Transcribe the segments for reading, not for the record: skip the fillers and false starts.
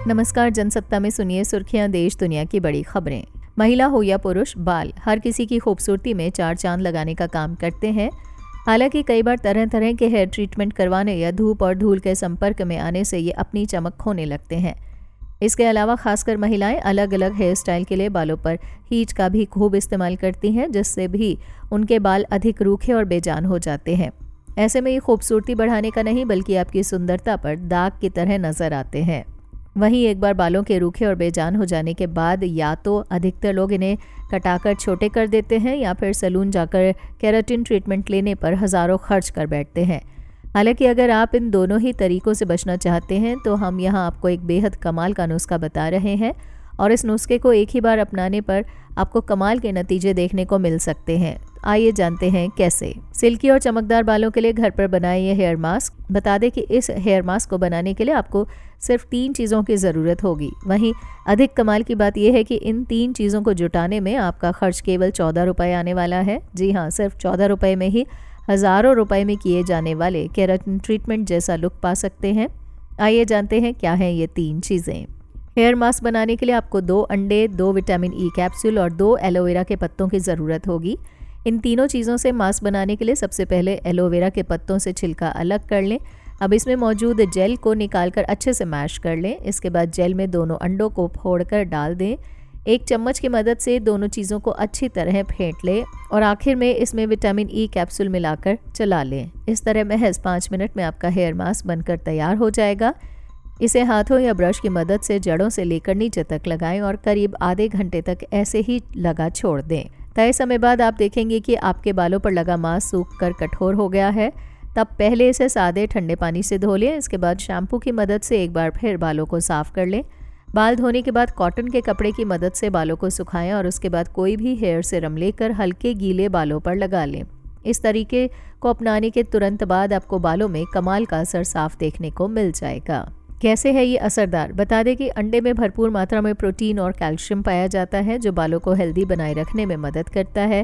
नमस्कार, जनसत्ता में सुनिए सुर्खियां देश दुनिया की बड़ी खबरें। महिला हो या पुरुष, बाल हर किसी की खूबसूरती में चार चांद लगाने का काम करते हैं। हालांकि कई बार तरह तरह के हेयर ट्रीटमेंट करवाने या धूप और धूल के संपर्क में आने से ये अपनी चमक खोने लगते हैं। इसके अलावा खासकर महिलाएं अलग अलग हेयर स्टाइल के लिए बालों पर हीट का भी खूब इस्तेमाल करती हैं, जिससे भी उनके बाल अधिक रूखे और बेजान हो जाते हैं। ऐसे में ये खूबसूरती बढ़ाने का नहीं बल्कि आपकी सुंदरता पर दाग की तरह नजर आते हैं। वहीं एक बार बालों के रूखे और बेजान हो जाने के बाद या तो अधिकतर लोग इन्हें कटाकर छोटे कर देते हैं या फिर सैलून जाकर केराटिन ट्रीटमेंट लेने पर हज़ारों खर्च कर बैठते हैं। हालांकि अगर आप इन दोनों ही तरीकों से बचना चाहते हैं तो हम यहाँ आपको एक बेहद कमाल का नुस्खा बता रहे हैं और इस नुस्खे को एक ही बार अपनाने पर आपको कमाल के नतीजे देखने को मिल सकते हैं। आइए जानते हैं कैसे। सिल्की और चमकदार बालों के लिए घर पर बनाए ये हेयर मास्क। बता दें कि इस हेयर मास्क को बनाने के लिए आपको सिर्फ 3 चीज़ों की ज़रूरत होगी। वहीं अधिक कमाल की बात यह है कि इन 3 चीज़ों को जुटाने में आपका खर्च केवल 14 रुपये आने वाला है। जी हाँ, सिर्फ 14 रुपये में ही हज़ारों रुपए में किए जाने वाले केराटिन ट्रीटमेंट जैसा लुक पा सकते हैं। आइए जानते हैं क्या हैं ये 3 चीज़ें। हेयर मास्क बनाने के लिए आपको 2 अंडे, 2 विटामिन ई कैप्सूल और 2 एलोवेरा के पत्तों की ज़रूरत होगी। इन तीनों चीज़ों से मास्क बनाने के लिए सबसे पहले एलोवेरा के पत्तों से छिलका अलग कर लें। अब इसमें मौजूद जेल को निकालकर अच्छे से मैश कर लें। इसके बाद जेल में दोनों अंडों को फोड़कर डाल दें। 1 चम्मच की मदद से दोनों चीज़ों को अच्छी तरह फेंट लें और आखिर में इसमें विटामिन ई कैप्सूल मिलाकर चला लें। इस तरह महज 5 मिनट में आपका हेयर मास्क बनकर तैयार हो जाएगा। इसे हाथों या ब्रश की मदद से जड़ों से लेकर नीचे तक लगाएं और करीब आधे घंटे तक ऐसे ही लगा छोड़ दें। तय समय बाद आप देखेंगे कि आपके बालों पर लगा मास्क सूख कर कठोर हो गया है। तब पहले इसे सादे ठंडे पानी से धो लें। इसके बाद शैम्पू की मदद से एक बार फिर बालों को साफ कर लें। बाल धोने के बाद कॉटन के कपड़े की मदद से बालों को सुखाएं और उसके बाद कोई भी हेयर सीरम लेकर हल्के गीले बालों पर लगा लें। इस तरीके को अपनाने के तुरंत बाद आपको बालों में कमाल का असर साफ देखने को मिल जाएगा। कैसे है ये असरदार? बता दें कि अंडे में भरपूर मात्रा में प्रोटीन और कैल्शियम पाया जाता है, जो बालों को हेल्दी बनाए रखने में मदद करता है।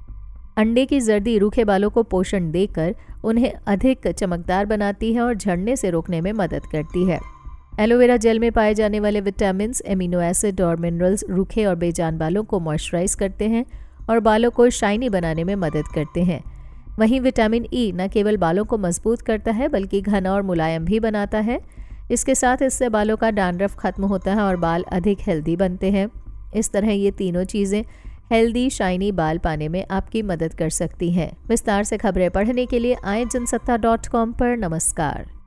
अंडे की जर्दी रूखे बालों को पोषण देकर उन्हें अधिक चमकदार बनाती है और झड़ने से रोकने में मदद करती है। एलोवेरा जेल में पाए जाने वाले विटामिन, एमिनो एसिड और मिनरल्स रूखे और बेजान बालों को मॉइस्चराइज करते हैं और बालों को शाइनी बनाने में मदद करते हैं। वहीं विटामिन ई न केवल बालों को मजबूत करता है बल्कि घना और मुलायम भी बनाता है। इसके साथ इससे बालों का डैंड्रफ खत्म होता है और बाल अधिक हेल्दी बनते हैं। इस तरह ये तीनों चीज़ें हेल्दी शाइनी बाल पाने में आपकी मदद कर सकती हैं। विस्तार से खबरें पढ़ने के लिए आएं जनसत्ता.com पर। नमस्कार।